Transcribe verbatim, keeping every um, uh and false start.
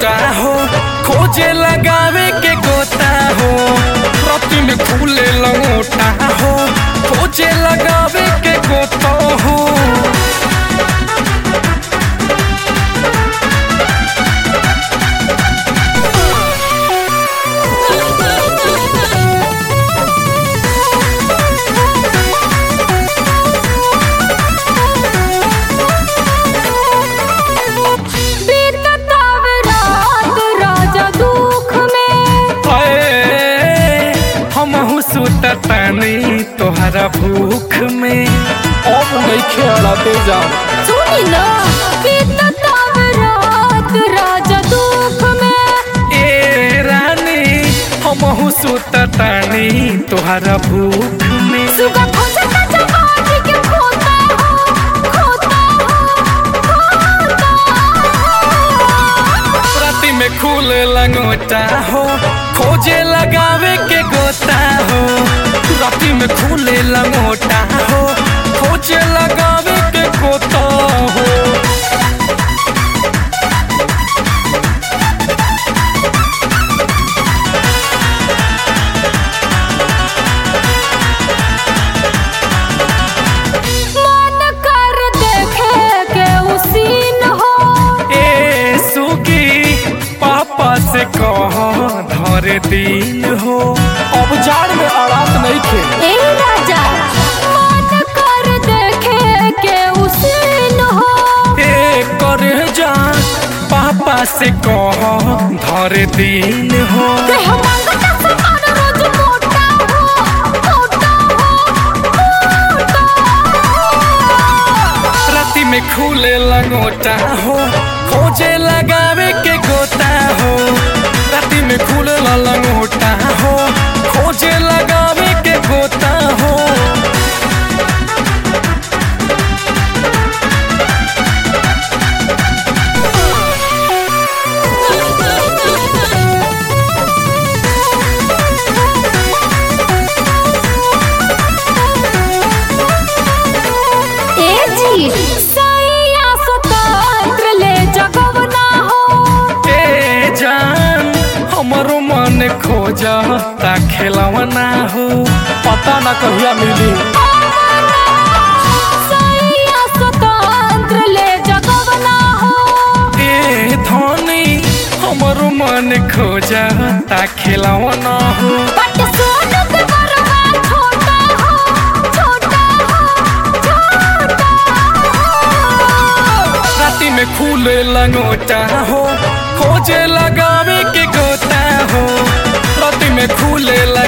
लंगोटा हो, खोजे लगावे के गोता हो। राती में खुले लंगोटा हो, खोजे लगावे के गोता हो। तानी तोहरा भूख में अब नहीं खेलते जाओ। सुनी ना रात राजा दुख में। ए रानी हमहु सुता तानी तोहरा भूख में। सुगा खोजा खोजा बाजी के खोता हो, खोता हो, खोता। राती में खुले लंगोटा हो, खोजे लगावे के गोता हो। राती में खुले लंगोटा हो, खोजे लगावे के गोता हो। मन कर देखे के उसीन हो। ए सुगी पापा से कह धरे दिन हो, अब जाड़ में आराम नहीं खे। ए राजा मन कर देखे के उसीन हो। ए कर जा पापा से कह धरे दिन हो। देह मांगता समान रोज मोटा हो, मोटा हो, मोटा हो। राती में खुले लंगोटा हो, खोजे लगावे के गोता हो। राती में खुले लंगोटा हो, खोजे लगावे के गोता हो। ए जी सैया स्वतंत्र ले जगवना हो। ए जान हमरो मन खोजता खेलवना हो, पता न कहिया मिली। सैया स्वतंत्र ले जगवना हो। ए धनी हमरो मन खोजता खेलवना हो। बट सोनू के बरवा छोटा हो, छोटा हो, छोटा हो। राती में खुले लंगोटा हो, खोजे लगावे के गोता हो। राती में खुले